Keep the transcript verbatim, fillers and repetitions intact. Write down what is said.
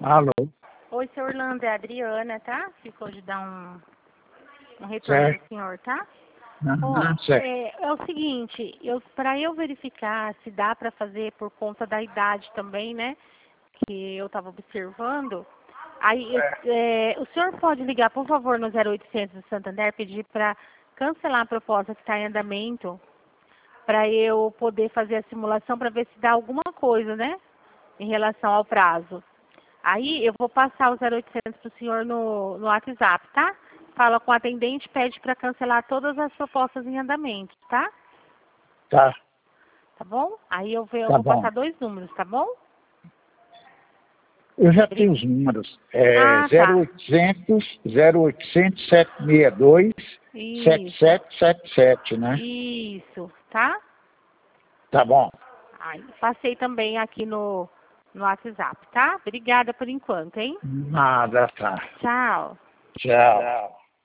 Alô? Oi, seu Orlando, é a Adriana, tá? Ficou de dar um, um retorno Certo. do senhor, tá? Aham, Ó, certo. é, é o seguinte, eu, para eu verificar se dá para fazer por conta da idade também, né? Que eu estava observando. Aí, é, o senhor pode ligar, por favor, no zero oitocentos do Santander, pedir para cancelar a proposta que está em andamento, para eu poder fazer a simulação para ver se dá alguma coisa, né? Em relação ao prazo. Aí eu vou passar o zero oitocentos para o senhor no, no WhatsApp, tá? Fala com o atendente, pede para cancelar todas as propostas em andamento, tá? Tá, Tá bom? Aí eu, ve- eu tá vou bom. passar dois números, tá bom? Eu já Bri- tenho os números. É Ah, tá. zero oitocentos, zero oitocentos, sete seis dois, sete Isso, sete sete sete, né? isso, tá? Tá bom. Aí, passei também aqui no, no WhatsApp, tá? Obrigada por enquanto, hein? Nada, tá. Tchau. Tchau. Tchau.